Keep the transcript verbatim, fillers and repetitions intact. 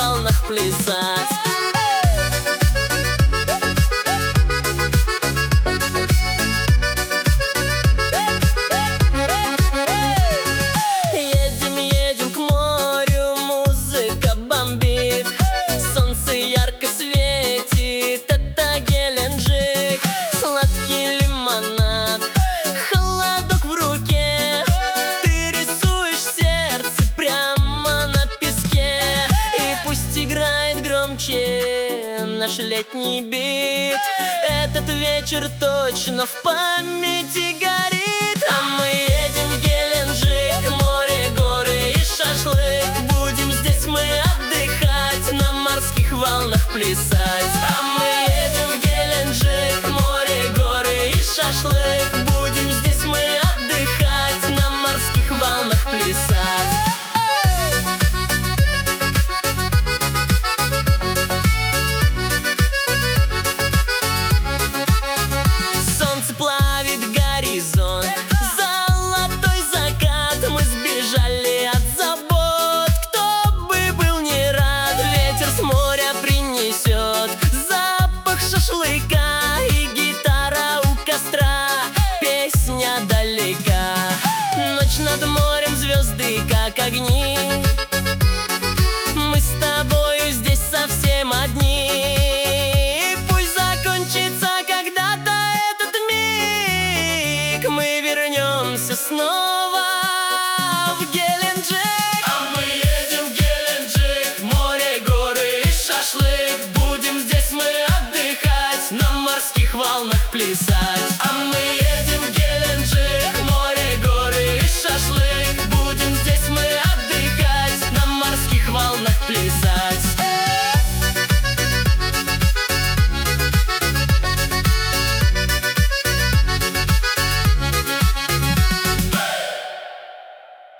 волнах плясать. Едем, едем к морю, музыка бомбит, солнце ярко светит, это Геленджик. Сладкий лимонад, холодок в руке, ты рисуешь сердце прямо на песке. И пусть играет громче наш летний бит, этот вечер точно в памяти горит. А мы едем в Геленджик, море, горы и шашлык. Будем здесь мы отдыхать, на морских волнах плясать. А мы едем в Геленджик, море, горы и шашлык. Будем здесь мы отдыхать, на морских волнах плясать. Солнце плавит горизонт, золотой закат. Мы сбежали от забот, кто бы был не рад. Ветер с моря принесет запах шашлыка, и гитара у костра, песня далека. Ночь над морем, звезды как огни, мы с тобою здесь совсем одни. Пусть закончится когда-то этот миг, мы вернемся снова в Геленджик. А мы едем в Геленджик, море, горы и шашлык. Будем здесь мы отдыхать, на морских волнах плясать.